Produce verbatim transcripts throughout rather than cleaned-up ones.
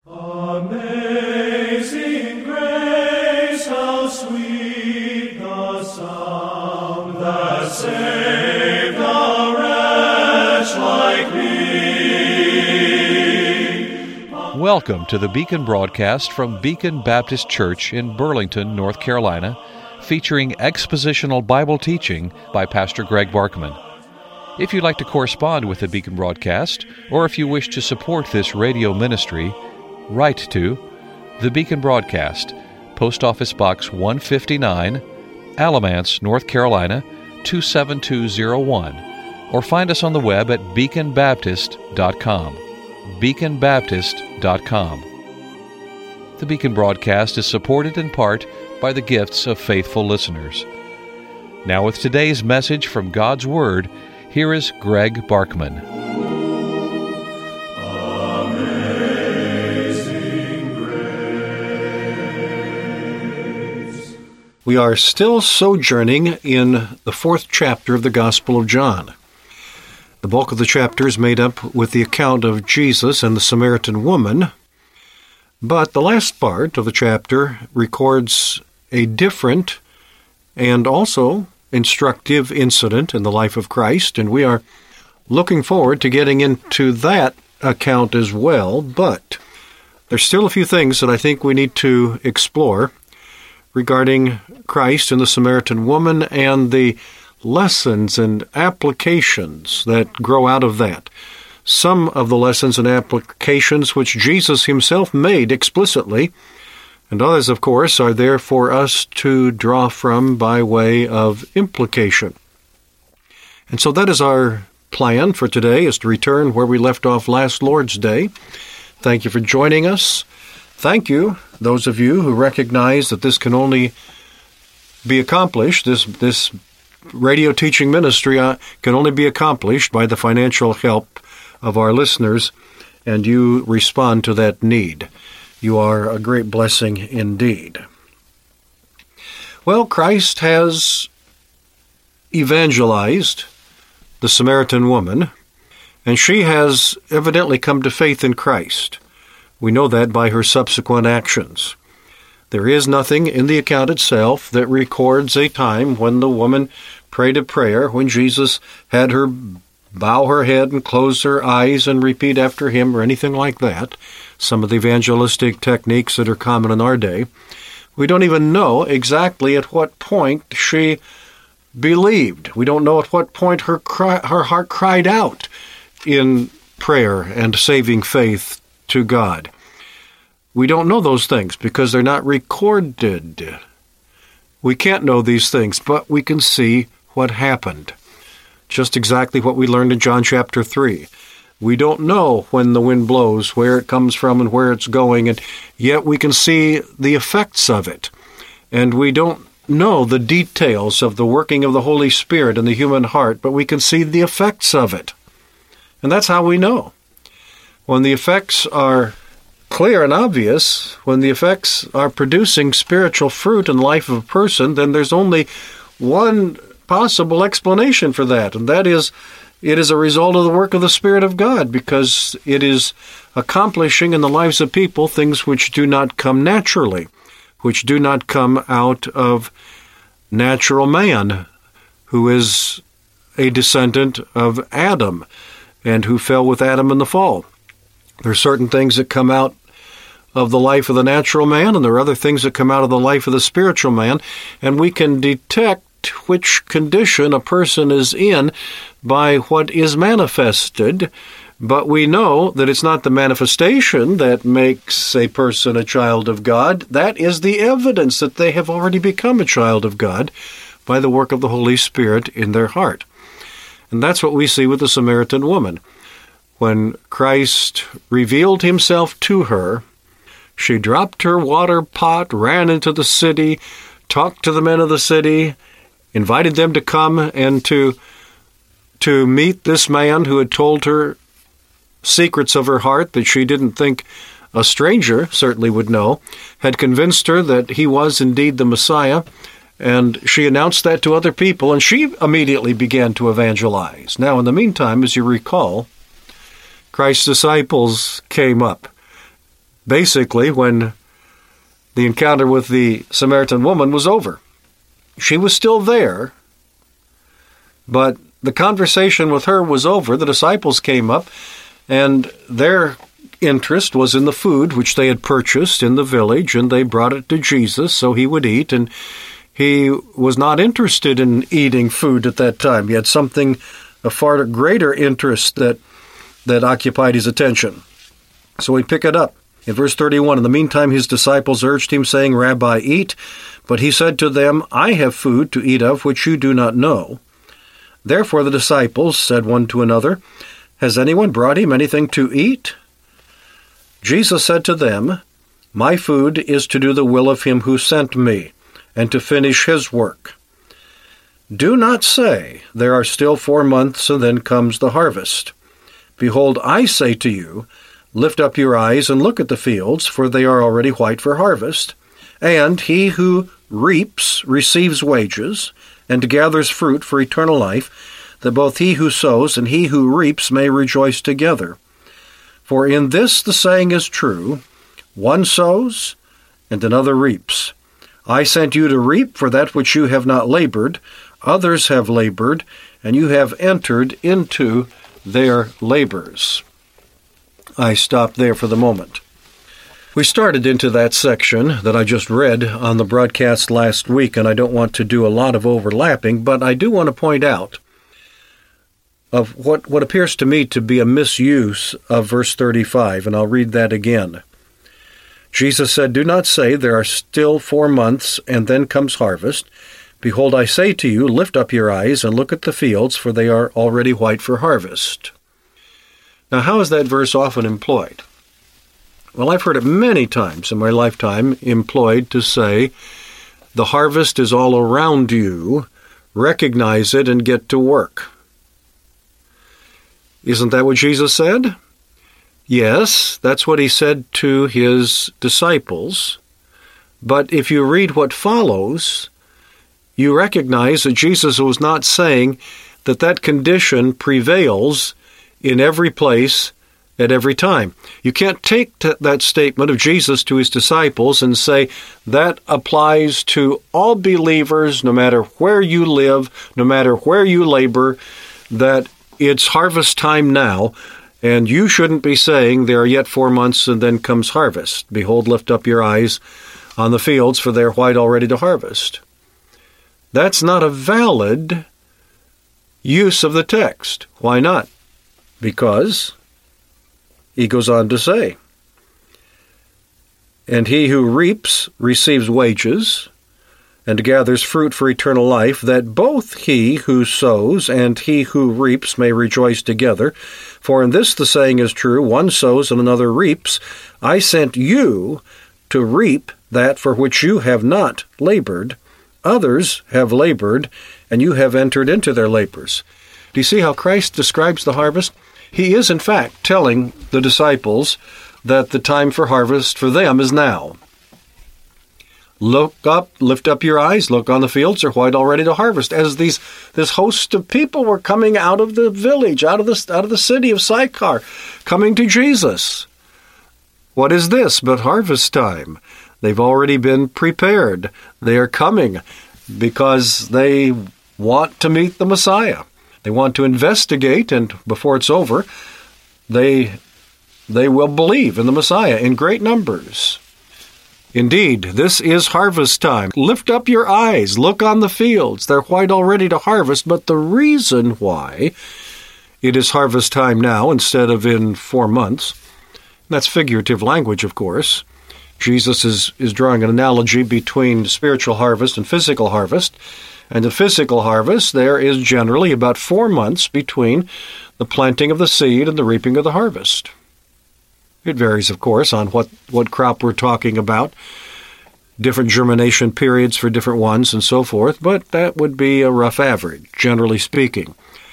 Amazing grace, how sweet the sound that saved a wretch like me. Welcome to the Beacon broadcast from Beacon Baptist Church in Burlington, North Carolina, featuring expositional Bible teaching by Pastor Greg Barkman. If you'd like to correspond with the Beacon broadcast, or if you wish to support this radio ministry, write to The Beacon Broadcast, Post Office Box one fifty-nine, Alamance, North Carolina, two seven two zero one, or find us on the web at beacon baptist dot com. beacon baptist dot com. The Beacon Broadcast is supported in part by the gifts of faithful listeners. Now with today's message from God's Word, here is Greg Barkman. We are still sojourning in the fourth chapter of the Gospel of John. The bulk of the chapter is made up with the account of Jesus and the Samaritan woman, but the last part of the chapter records a different and also instructive incident in the life of Christ, and we are looking forward to getting into that account as well, but there's still a few things that I think we need to explore regarding Christ and the Samaritan woman and the lessons and applications that grow out of that. Some of the lessons and applications which Jesus himself made explicitly, and others, of course, are there for us to draw from by way of implication. And so that is our plan for today, is to return where we left off last Lord's Day. Thank you for joining us. Thank you, those of you who recognize that this can only be accomplished, this this radio teaching ministry uh, can only be accomplished by the financial help of our listeners, and you respond to that need. You are a great blessing indeed. Well, Christ has evangelized the Samaritan woman, and she has evidently come to faith in Christ. We know that by her subsequent actions. There is nothing in the account itself that records a time when the woman prayed a prayer, when Jesus had her bow her head and close her eyes and repeat after him, or anything like that. Some of the evangelistic techniques that are common in our day. We don't even know exactly at what point she believed. We don't know at what point her cry, her heart cried out in prayer and saving faith to God. We don't know those things because they're not recorded. We can't know these things, but we can see what happened. Just exactly what we learned in John chapter three. We don't know when the wind blows, where it comes from and where it's going, and yet we can see the effects of it. And we don't know the details of the working of the Holy Spirit in the human heart, but we can see the effects of it. And that's how we know. When the effects are clear and obvious, when the effects are producing spiritual fruit in the life of a person, then there's only one possible explanation for that, and that is it is a result of the work of the Spirit of God, because it is accomplishing in the lives of people things which do not come naturally, which do not come out of natural man, who is a descendant of Adam, and who fell with Adam in the fall. There are certain things that come out of the life of the natural man, and there are other things that come out of the life of the spiritual man, and we can detect which condition a person is in by what is manifested, but we know that it's not the manifestation that makes a person a child of God. That is the evidence that they have already become a child of God by the work of the Holy Spirit in their heart. And that's what we see with the Samaritan woman. When Christ revealed himself to her, she dropped her water pot, ran into the city, talked to the men of the city, invited them to come and to, to meet this man who had told her secrets of her heart that she didn't think a stranger certainly would know, had convinced her that he was indeed the Messiah, and she announced that to other people, and she immediately began to evangelize. Now, in the meantime, as you recall, Christ's disciples came up basically when the encounter with the Samaritan woman was over. She was still there, but the conversation with her was over. The disciples came up, and their interest was in the food which they had purchased in the village, and they brought it to Jesus so he would eat, and he was not interested in eating food at that time. He had something, a far greater interest that, that occupied his attention. So we pick it up. In verse thirty-one, in the meantime his disciples urged him, saying, Rabbi, eat. But he said to them, I have food to eat of which you do not know. Therefore the disciples said one to another, Has anyone brought him anything to eat? Jesus said to them, My food is to do the will of him who sent me, and to finish his work. Do not say, There are still four months, and then comes the harvest. Behold, I say to you, Lift up your eyes and look at the fields, for they are already white for harvest. And he who reaps receives wages, and gathers fruit for eternal life, that both he who sows and he who reaps may rejoice together. For in this the saying is true, one sows, and another reaps. I sent you to reap for that which you have not labored. Others have labored, and you have entered into their labors. I stop there for the moment. We started into that section that I just read on the broadcast last week, and I don't want to do a lot of overlapping, but I do want to point out of what, what appears to me to be a misuse of verse thirty-five, and I'll read that again. Jesus said, Do not say, There are still four months, and then comes harvest. Behold, I say to you, Lift up your eyes and look at the fields, for they are already white for harvest. Now, how is that verse often employed? Well, I've heard it many times in my lifetime employed to say, the harvest is all around you, recognize it and get to work. Isn't that what Jesus said? Yes, that's what he said to his disciples. But if you read what follows, you recognize that Jesus was not saying that that condition prevails in every place at every time. You can't take t- that statement of Jesus to his disciples and say that applies to all believers, no matter where you live, no matter where you labor, that it's harvest time now, and you shouldn't be saying there are yet four months and then comes harvest. Behold, lift up your eyes on the fields, for they are white already to harvest. That's not a valid use of the text. Why not? Because he goes on to say, And he who reaps receives wages, and gathers fruit for eternal life, that both he who sows and he who reaps may rejoice together. For in this the saying is true, one sows and another reaps. I sent you to reap that for which you have not labored. Others have labored, and you have entered into their labors. Do you see how Christ describes the harvest? He is, in fact, telling the disciples that the time for harvest for them is now. Look up, lift up your eyes, look on the fields, they're white already to harvest. As these this host of people were coming out of the village, out of the, out of the city of Sychar, coming to Jesus. What is this but harvest time? They've already been prepared. They are coming because they want to meet the Messiah. They want to investigate, and before it's over, they they will believe in the Messiah in great numbers. Indeed, this is harvest time. Lift up your eyes, look on the fields. They're white already to harvest, but the reason why it is harvest time now instead of in four months, that's figurative language, of course. Jesus is, is drawing an analogy between spiritual harvest and physical harvest. And the physical harvest, there is generally about four months between the planting of the seed and the reaping of the harvest. It varies, of course, on what, what crop we're talking about, different germination periods for different ones and so forth, but that would be a rough average, generally speaking,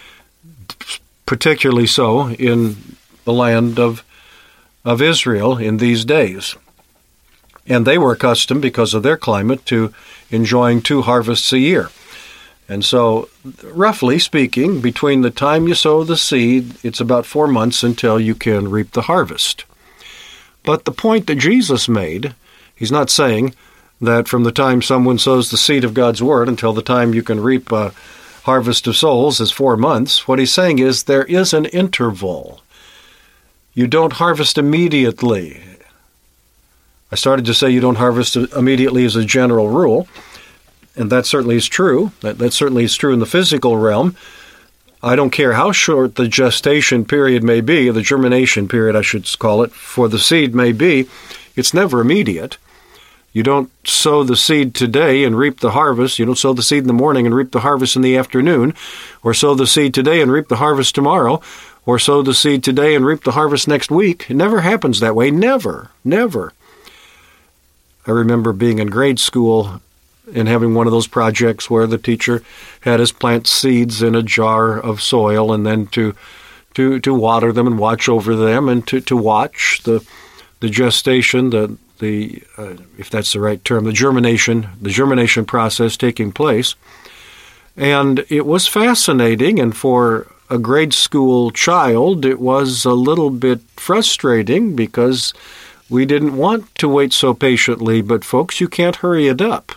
particularly so in the land of, of Israel in these days. And they were accustomed, because of their climate, to enjoying two harvests a year. And so, roughly speaking, between the time you sow the seed, it's about four months until you can reap the harvest. But the point that Jesus made, he's not saying that from the time someone sows the seed of God's Word until the time you can reap a harvest of souls is four months. What he's saying is there is an interval. You don't harvest immediately. I started to say you don't harvest immediately as a general rule, and that certainly is true. That, that certainly is true in the physical realm. I don't care how short the gestation period may be, the germination period I should call it, for the seed may be, it's never immediate. You don't sow the seed today and reap the harvest. You don't sow the seed in the morning and reap the harvest in the afternoon, or sow the seed today and reap the harvest tomorrow, or sow the seed today and reap the harvest next week. It never happens that way. Never. Never. I remember being in grade school and having one of those projects where the teacher had us plant seeds in a jar of soil and then to to to water them and watch over them and to, to watch the the gestation, the the uh, if that's the right term, the germination, the germination process taking place. And it was fascinating, and for a grade school child, it was a little bit frustrating because we didn't want to wait so patiently, but folks, you can't hurry it up.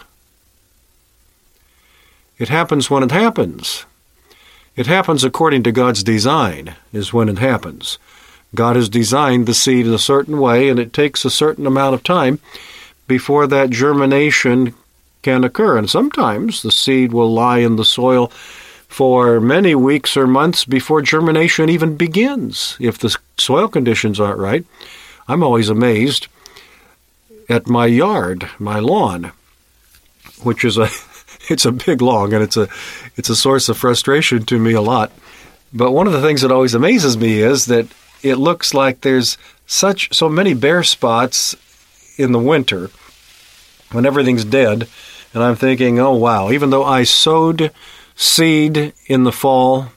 It happens when it happens. It happens according to God's design, is when it happens. God has designed the seed in a certain way, and it takes a certain amount of time before that germination can occur. And sometimes the seed will lie in the soil for many weeks or months before germination even begins, if the soil conditions aren't right. I'm always amazed at my yard, my lawn, which is a it's a big lawn, and it's a it's a source of frustration to me a lot. But one of the things that always amazes me is that it looks like there's such so many bare spots in the winter when everything's dead, and I'm thinking, oh wow, even though I sowed seed in the fall,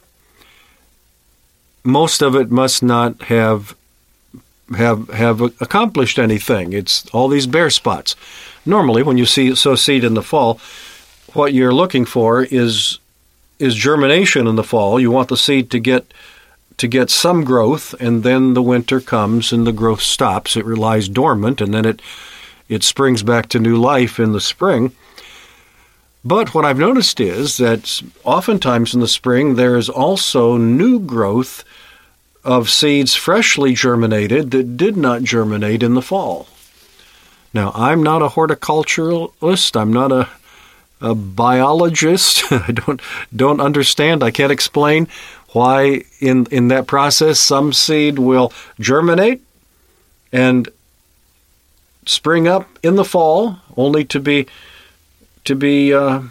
most of it must not have have have accomplished anything. It's all these bare spots. Normally, when you see sow seed in the fall, what you're looking for is is germination in the fall. You want the seed to get to get some growth, and then the winter comes and the growth stops. It lies dormant, and then it it springs back to new life in the spring. But what I've noticed is that oftentimes in the spring there is also new growth of seeds freshly germinated that did not germinate in the fall. Now, I'm not a horticulturalist. I'm not a, a biologist. I don't don't understand. I can't explain why in, in that process some seed will germinate and spring up in the fall, only to be to be uh,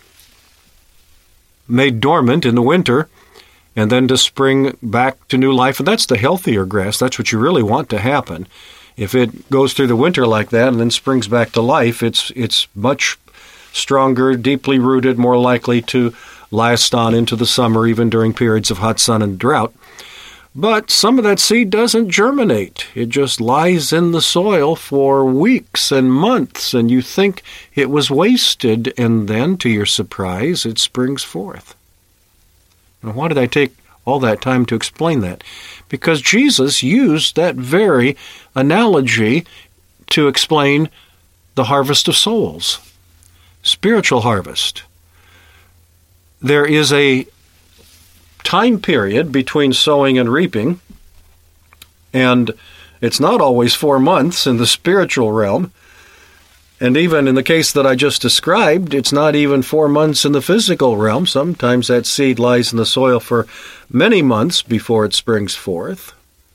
made dormant in the winter, and then to spring back to new life. And that's the healthier grass. That's what you really want to happen. If it goes through the winter like that and then springs back to life, it's it's much stronger, deeply rooted, more likely to last on into the summer, even during periods of hot sun and drought. But some of that seed doesn't germinate. It just lies in the soil for weeks and months, and you think it was wasted, and then, to your surprise, it springs forth. Now, why did I take all that time to explain that? Because Jesus used that very analogy to explain the harvest of souls, spiritual harvest. There is a time period between sowing and reaping, and it's not always four months in the spiritual realm. And even in the case that I just described, it's not even four months in the physical realm. Sometimes that seed lies in the soil for many months before it springs forth.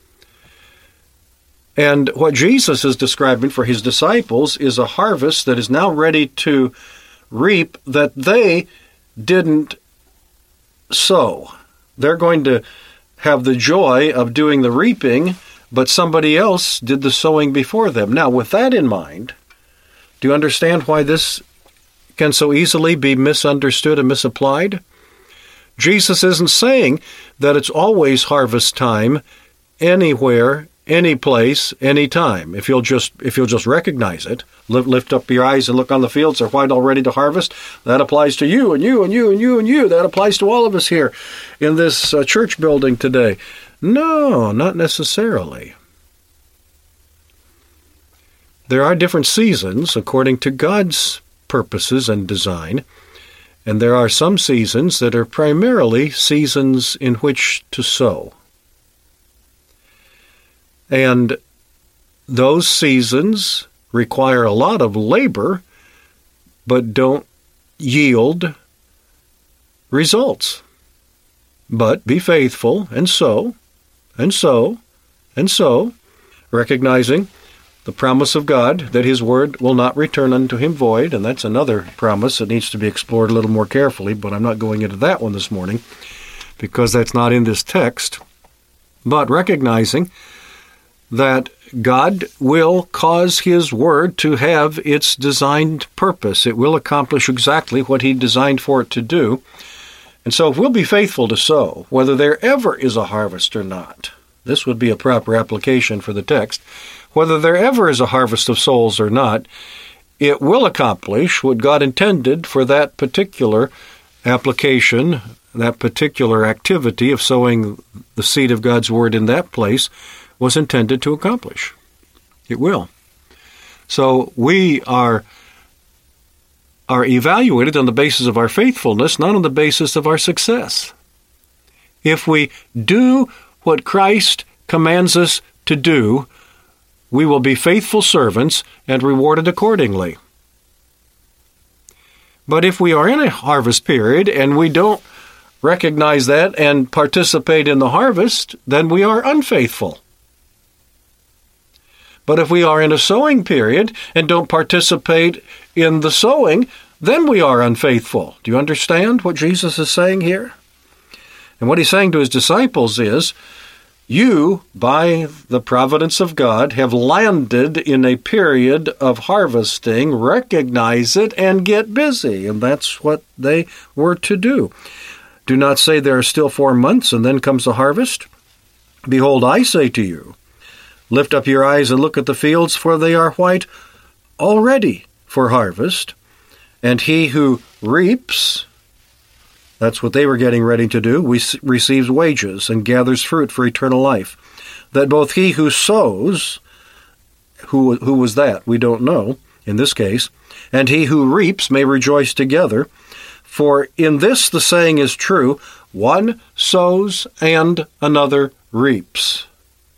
And what Jesus is describing for his disciples is a harvest that is now ready to reap that they didn't sow. They're going to have the joy of doing the reaping, but somebody else did the sowing before them. Now, with that in mind, do you understand why this can so easily be misunderstood and misapplied? Jesus isn't saying that it's always harvest time anywhere, any place, any time. If you'll just if you'll just recognize it, lift up your eyes and look on the fields, they're white already to harvest. That applies to you and you and you and you and you. That applies to all of us here in this uh, church building today. No, not necessarily. There are different seasons according to God's purposes and design, and there are some seasons that are primarily seasons in which to sow. And those seasons require a lot of labor, but don't yield results. But be faithful, and sow, and sow, and sow, recognizing the promise of God that His word will not return unto Him void, and that's another promise that needs to be explored a little more carefully, but I'm not going into that one this morning because that's not in this text. But recognizing that God will cause His word to have its designed purpose. It will accomplish exactly what He designed for it to do. And so if we'll be faithful to sow, whether there ever is a harvest or not, this would be a proper application for the text, whether there ever is a harvest of souls or not, it will accomplish what God intended for that particular application, that particular activity of sowing the seed of God's word in that place was intended to accomplish. It will. So we are, are evaluated on the basis of our faithfulness, not on the basis of our success. If we do what Christ commands us to do, we will be faithful servants and rewarded accordingly. But if we are in a harvest period and we don't recognize that and participate in the harvest, then we are unfaithful. But if we are in a sowing period and don't participate in the sowing, then we are unfaithful. Do you understand what Jesus is saying here? And what He's saying to His disciples is, you, by the providence of God, have landed in a period of harvesting. Recognize it and get busy. And that's what they were to do. Do not say there are still four months and then comes the harvest. Behold, I say to you, lift up your eyes and look at the fields, for they are white already for harvest. And he who reaps, that's what they were getting ready to do, we receives wages and gathers fruit for eternal life. That both he who sows, who, who was that? We don't know in this case, and he who reaps may rejoice together. For in this the saying is true, one sows and another reaps.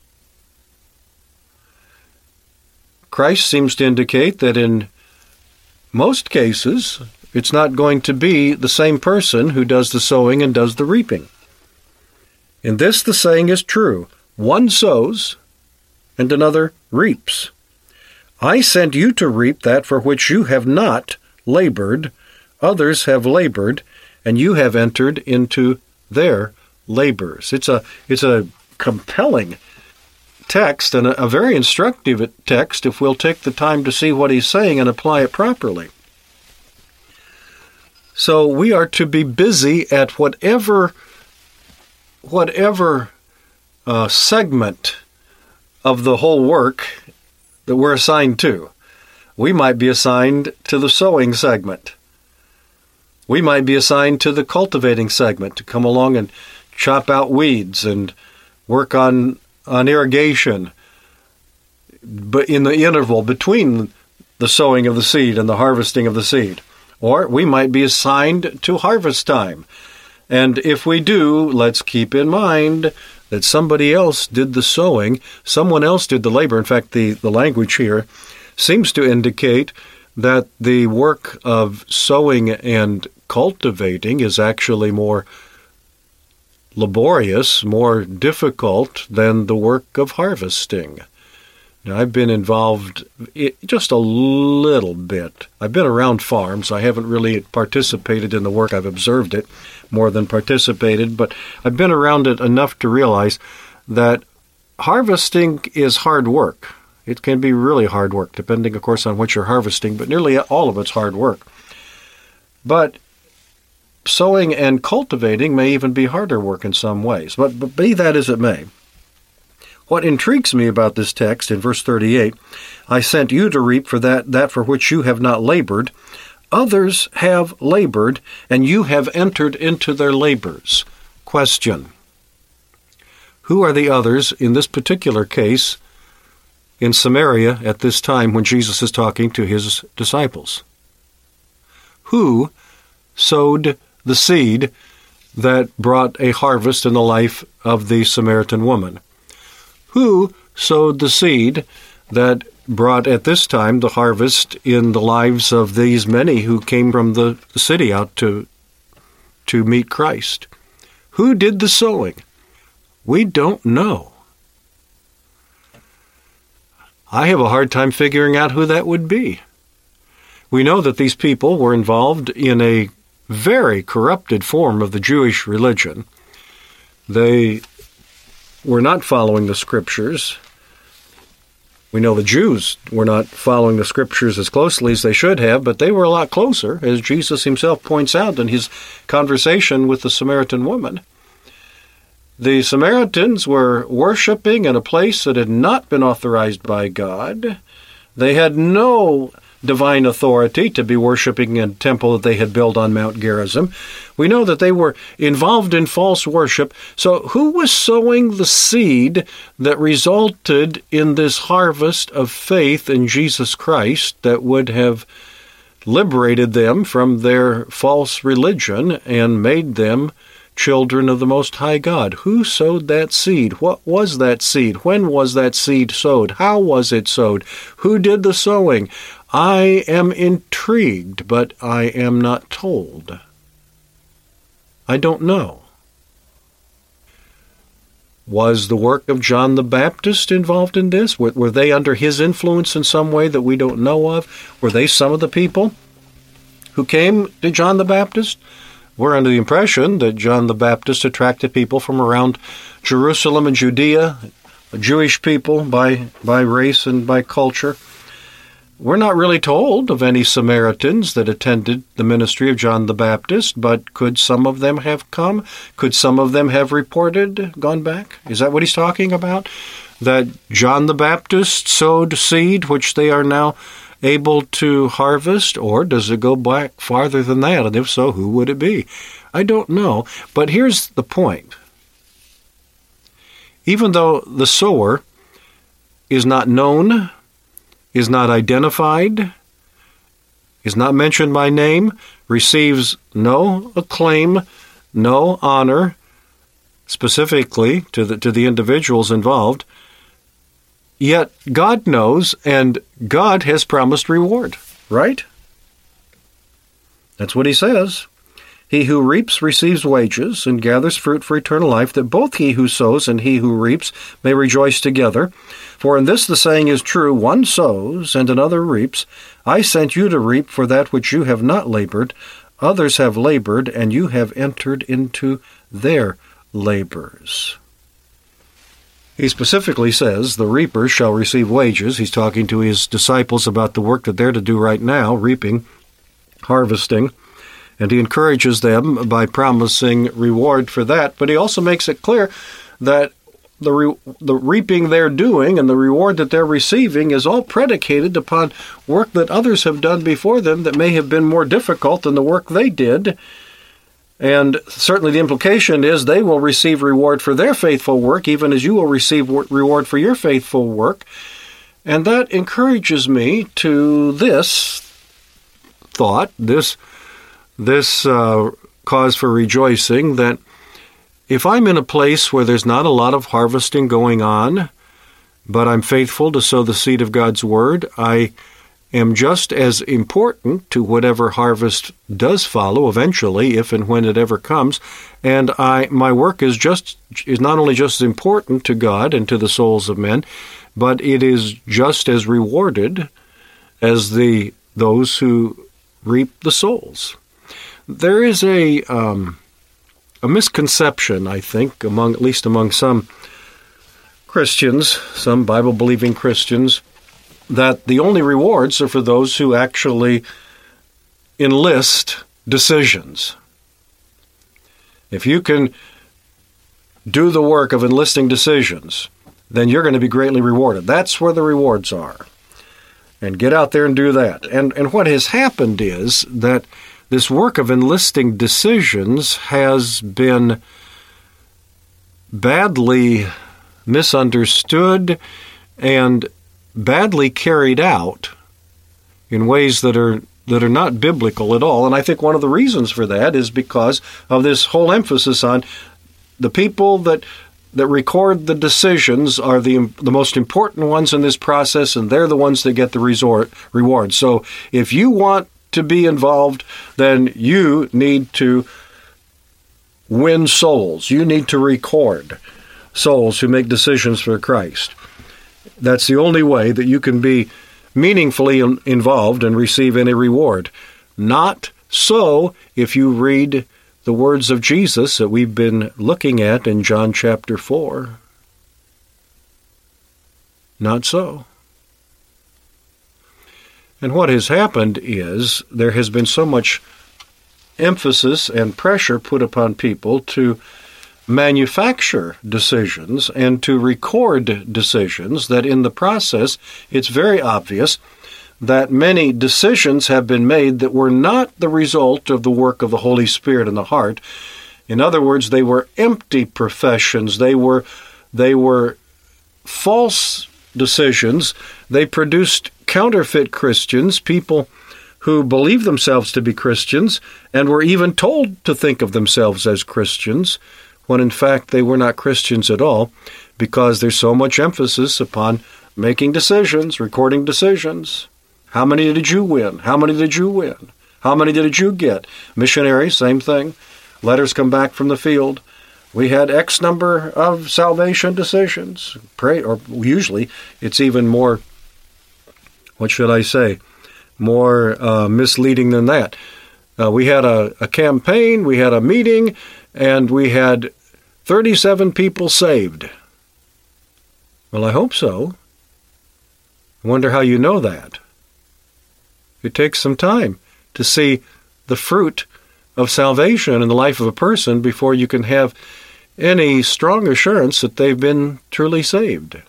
Christ seems to indicate that in most cases, it's not going to be the same person who does the sowing and does the reaping. In this the saying is true, one sows and another reaps. I sent you to reap that for which you have not labored. Others have labored, and you have entered into their labors. It's a, it's a compelling text and a, a very instructive text if we'll take the time to see what he's saying and apply it properly. So we are to be busy at whatever, whatever uh, segment of the whole work that we're assigned to. We might be assigned to the sowing segment. We might be assigned to the cultivating segment to come along and chop out weeds and work on, on irrigation, but in the interval between the sowing of the seed and the harvesting of the seed. Or we might be assigned to harvest time. And if we do, let's keep in mind that somebody else did the sowing, someone else did the labor. In fact, the, the language here seems to indicate that the work of sowing and cultivating is actually more laborious, more difficult than the work of harvesting. Now, I've been involved just a little bit. I've been around farms. I haven't really participated in the work. I've observed it more than participated, but I've been around it enough to realize that harvesting is hard work. It can be really hard work, depending, of course, on what you're harvesting, but nearly all of it's hard work. But sowing and cultivating may even be harder work in some ways. But, but be that as it may, what intrigues me about this text in verse thirty-eight, I sent you to reap for that, that for which you have not labored. Others have labored, and you have entered into their labors. Question: who are the others in this particular case in Samaria at this time when Jesus is talking to his disciples? Who sowed the seed that brought a harvest in the life of the Samaritan woman? Who sowed the seed that brought at this time the harvest in the lives of these many who came from the city out to, to meet Christ? Who did the sowing? We don't know. I have a hard time figuring out who that would be. We know that these people were involved in a very corrupted form of the Jewish religion. They were not following the Scriptures. We know the Jews were not following the Scriptures as closely as they should have, but they were a lot closer, as Jesus himself points out in his conversation with the Samaritan woman. The Samaritans were worshiping in a place that had not been authorized by God. They had no divine authority to be worshiping in a temple that they had built on Mount Gerizim. We know that they were involved in false worship. So who was sowing the seed that resulted in this harvest of faith in Jesus Christ that would have liberated them from their false religion and made them children of the Most High God? Who sowed that seed? What was that seed? When was that seed sowed? How was it sowed? Who did the sowing? I am intrigued, but I am not told. I don't know. Was the work of John the Baptist involved in this? Were, were they under his influence in some way that we don't know of? Were they some of the people who came to John the Baptist? We're under the impression that John the Baptist attracted people from around Jerusalem and Judea, Jewish people by, by race and by culture. We're not really told of any Samaritans that attended the ministry of John the Baptist, but could some of them have come? Could some of them have reported, gone back? Is that what he's talking about? That John the Baptist sowed seed which they are now able to harvest, or does it go back farther than that? And if so, who would it be? I don't know. But here's the point. Even though the sower is not known, is not identified, is not mentioned by name, receives no acclaim, no honor, specifically to the, to the individuals involved, yet God knows, and God has promised reward, right? That's what he says. He who reaps receives wages and gathers fruit for eternal life, that both he who sows and he who reaps may rejoice together. For in this the saying is true, one sows and another reaps. I sent you to reap for that which you have not labored. Others have labored, and you have entered into their labors. He specifically says the reapers shall receive wages. He's talking to his disciples about the work that they're to do right now, reaping, harvesting, and he encourages them by promising reward for that. But he also makes it clear that the re- the reaping they're doing and the reward that they're receiving is all predicated upon work that others have done before them that may have been more difficult than the work they did. And certainly the implication is they will receive reward for their faithful work, even as you will receive reward for your faithful work. And that encourages me to this thought, this, this uh, cause for rejoicing, that if I'm in a place where there's not a lot of harvesting going on, but I'm faithful to sow the seed of God's Word, I am just as important to whatever harvest does follow eventually, if and when it ever comes. And I, my work is just is not only just as important to God and to the souls of men, but it is just as rewarded as the those who reap the souls. There is a um, a misconception, I think, among at least among some Christians, some Bible-believing Christians, that the only rewards are for those who actually enlist decisions. If you can do the work of enlisting decisions, then you're going to be greatly rewarded. That's where the rewards are. And get out there and do that. And, and what has happened is that this work of enlisting decisions has been badly misunderstood, and badly carried out in ways that are that are not biblical at all. And I think one of the reasons for that is because of this whole emphasis on the people that that record the decisions are the the most important ones in this process, and they're the ones that get the resort reward. So if you want to be involved, then you need to win souls. You need to record souls who make decisions for Christ. That's the only way that you can be meaningfully in, involved and receive any reward. Not so if you read the words of Jesus that we've been looking at in John chapter four. Not so. And what has happened is there has been so much emphasis and pressure put upon people to manufacture decisions and to record decisions that in the process it's very obvious that many decisions have been made that were not the result of the work of the Holy Spirit in the heart. In other words, they were empty professions. They were, they were false decisions. They produced counterfeit Christians, people who believed themselves to be Christians and were even told to think of themselves as Christians, when in fact they were not Christians at all, because there's so much emphasis upon making decisions, recording decisions. How many did you win? How many did you win? How many did you get? Missionaries, same thing. Letters come back from the field. We had X number of salvation decisions. Pray, or usually it's even more, what should I say, more uh, misleading than that. Uh, we had a, a campaign, we had a meeting, and we had thirty-seven people saved. Well, I hope so. I wonder how you know that. It takes some time to see the fruit of salvation in the life of a person before you can have any strong assurance that they've been truly saved.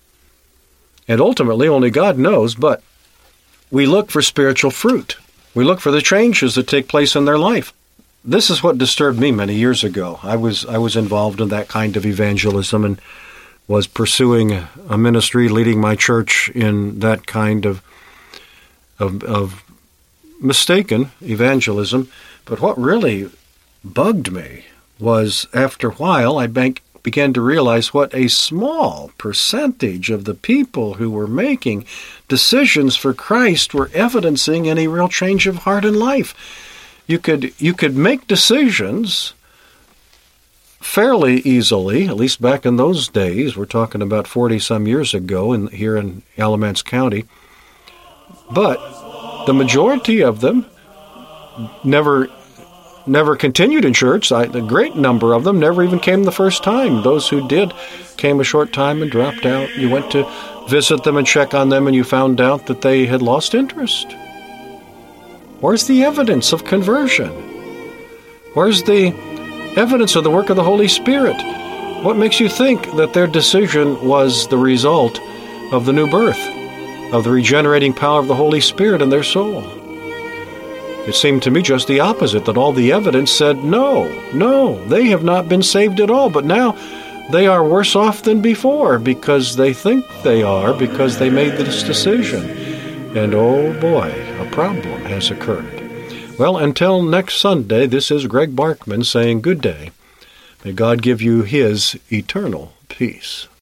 And ultimately, only God knows, but we look for spiritual fruit. We look for the changes that take place in their life. This is what disturbed me many years ago. I was I was involved in that kind of evangelism and was pursuing a ministry, leading my church in that kind of of, of mistaken evangelism. But what really bugged me was, after a while, I began to realize what a small percentage of the people who were making decisions for Christ were evidencing any real change of heart and life. You could you could make decisions fairly easily, at least back in those days. We're talking about forty-some years ago in, here in Alamance County. But the majority of them never never continued in church. I, a great number of them never even came the first time. Those who did came a short time and dropped out. You went to visit them and check on them, and you found out that they had lost interest. Where's the evidence of conversion? Where's the evidence of the work of the Holy Spirit? What makes you think that their decision was the result of the new birth, of the regenerating power of the Holy Spirit in their soul? It seemed to me just the opposite, that all the evidence said, no, no, they have not been saved at all, but now they are worse off than before because they think they are, because they made this decision. And oh boy, a problem has occurred. Well, until next Sunday, this is Greg Barkman saying good day. May God give you His eternal peace.